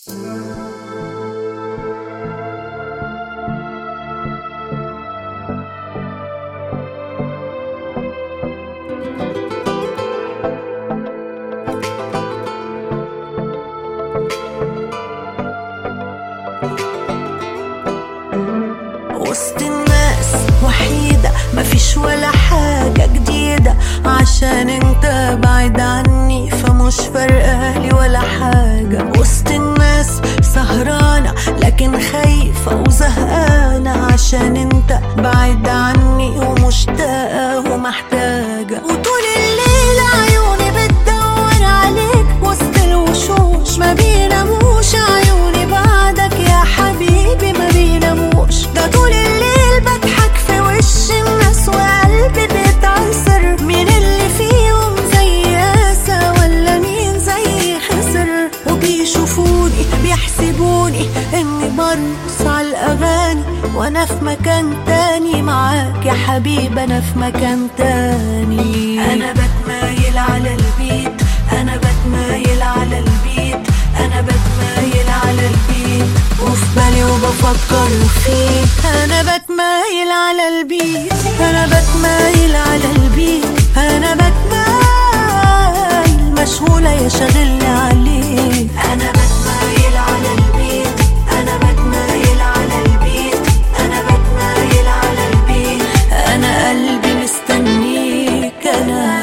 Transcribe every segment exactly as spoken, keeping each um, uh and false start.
وسط الناس وحيدة مفيش ولا حاجة جديدة، عشان انت بعيد عني فمش فارقالي ولا حاجة. وسط الناس سهرانة لكن خايفة وزهقانة، عشان انت بعيد عني ومشتاقة ومحتاجة. وطول الليل عيوني بتدور عليك وسط الوشوش، ما بيناموش عيوني بعدك يا حبيبي ما بيناموش. ده طول الليل بضحك في وش الناس وقلبي بيتعصر، مين اللي فيهم زي قاسى ولا مين زي خسر؟ وبيشوفوني بيحسبوني اني برقص على الاغاني وانا في مكان تاني معاك يا حبيبي، انا في مكان تاني. انا بتمايل على البيت، انا بتمايل على البيت، انا بتمايل على البيت وفي بالي وبفكر فيك. انا بتمايل على البيت، انا بتمايل على البيت، انا بتمايل مشغولة يا شاغلني عليك. انا بتمايل على البيت، انا بتمايل على البيت، انا بتمايل على البيت، انا قلبي مستنيك. انا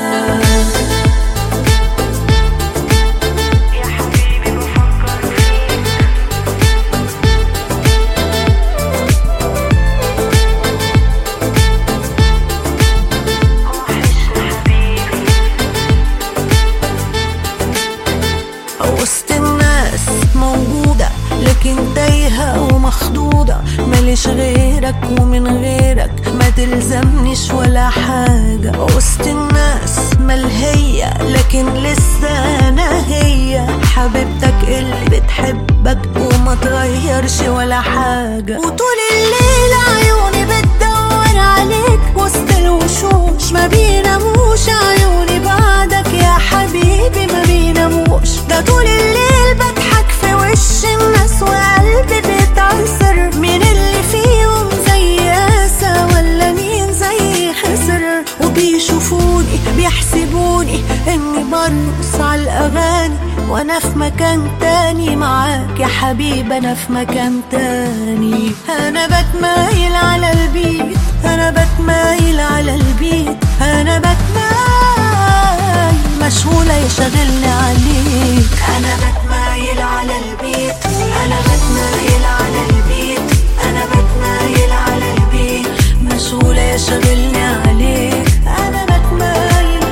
وسط الناس موجودة لكن تايهة ومخضوضة، ماليش غيرك ومن غيرك ما تلزمنيش ولا حاجة. وسط الناس ملهية لكن لسه أنا هي حبيبتك اللي بتحبك وما تغيرش ولا حاجة. وطول الليل عيوني بتدور عليك وسط الوشوش، ما بيناموش عيوني بعدك يا حبيبي ما بيناموش. ده طول الليل بضحك في وش الناس وقلبي بيتعصر، مين اللي فيهم زي قاسى ولا مين زي خسر؟ وبيشوفوني بيحسبوني اني برقص على الاغاني وانا في مكان تاني معاك يا حبيبي، انا في مكان تاني. انا بتمايل على البيت، انا بتمايل على البيت، انا بتمايل مشغولة يا شاغلني عليك. انا بتمايل على البيت، انا بتمايل على البيت، انا بتمايل على البيت مشغولة يا شاغلني عليك. انا بتمايل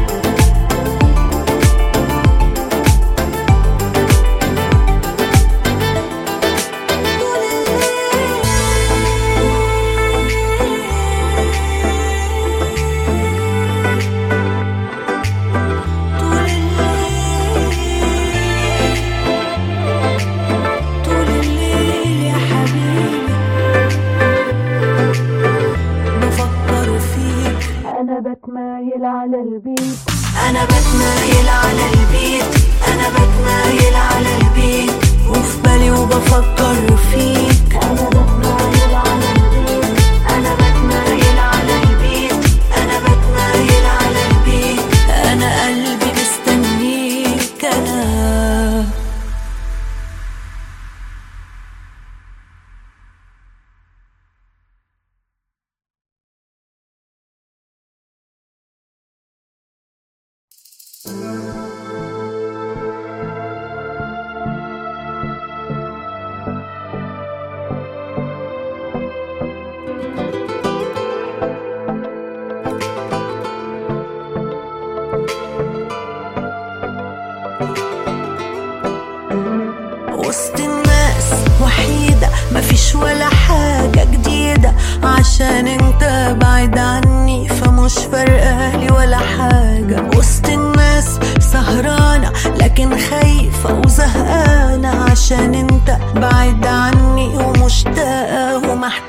بتمايل على البيت، انا بتمايل على البيت، انا بتمايل على البيت وفي بالي وبفكر فيك. انا بتمايل على البيت، انا بتمايل على البيت، انا بتمايل على البيت، انا قلبي مستنيك. انا وسط الناس وحيدة مفيش ولا حاجة جديدة، عشان انت بعيد عني فمش فارقالي ولا حاجة. وسط الناس سهرانة لكن خايفة وزهقانة، عشان انت بعيد عني ومشتاقة ومحتاجة.